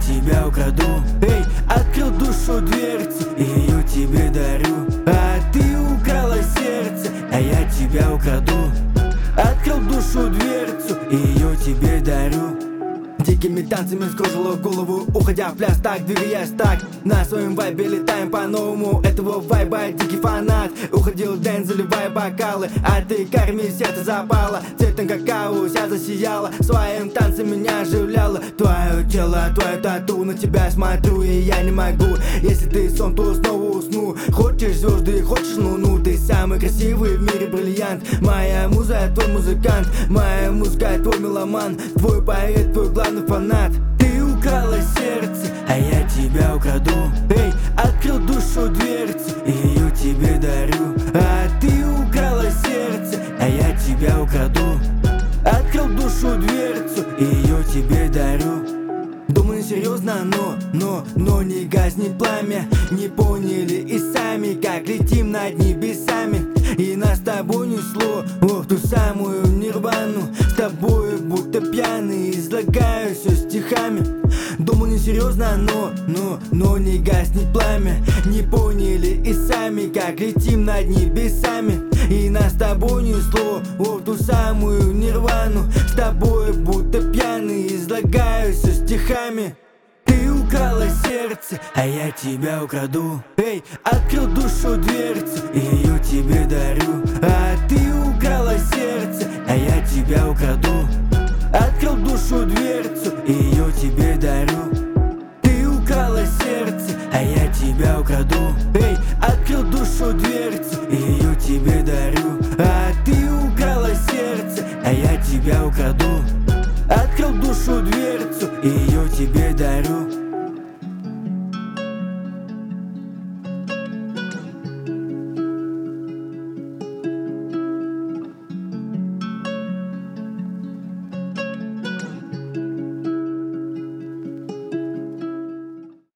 тебя украду. Эй, открыл душу дверцу, и ее тебе дарю. А ты украла сердце, а я тебя украду. Открыл душу дверцу, и ее тебе дарю. Дикими танцами скружила голову, уходя в пляс, так двигаясь так. На своем вайбе летаем по-новому, этого вайба дикий фанат. Уходил день, заливая бокалы, а ты карми сердце запала. Цветом какао вся засияла, своим танцем меня оживляла. Твое тело, твое тату, на тебя смотрю и я не могу. Если ты сон, то снова усну. Хочешь звезды, хочешь луну, ты самый красивый в мире бриллиант. Моя муза, твой музыкант, моя музыка, твой меломан, твой поэт, твой главный фанат. Ты украла сердце, а я тебя украду. Эй, открыл душу дверцу, и ее тебе дарю. А ты украла сердце, а я тебя украду. Открыл душу дверцу, и ее тебе дарю. Думаю, серьезно, но не гаснет пламя. Не поняли и сами, как летим над небесами. И нас с тобой несло, ох, ту самую нирвану. С тобой будто пьяный, излагаю все стихами. Думаю, не серьезно, но не гаснет пламя. Не поняли и сами, как летим над небесами. И нас с тобой несло, ох, ту самую нирвану. С тобой будто пьяный, излагаю все стихами. Ты украла сердце, а я тебя украду. Эй, открыл душу дверцу, и ее тебе дарю. А ты украла сердце, а я тебя украду. Открыл душу дверцу, и ее тебе дарю. Ты украла сердце, а я тебя украду. Эй, открыл душу дверцу, и ее тебе дарю. А ты украла сердце, а я тебя украду. Открыл душу дверцу, и ее тебе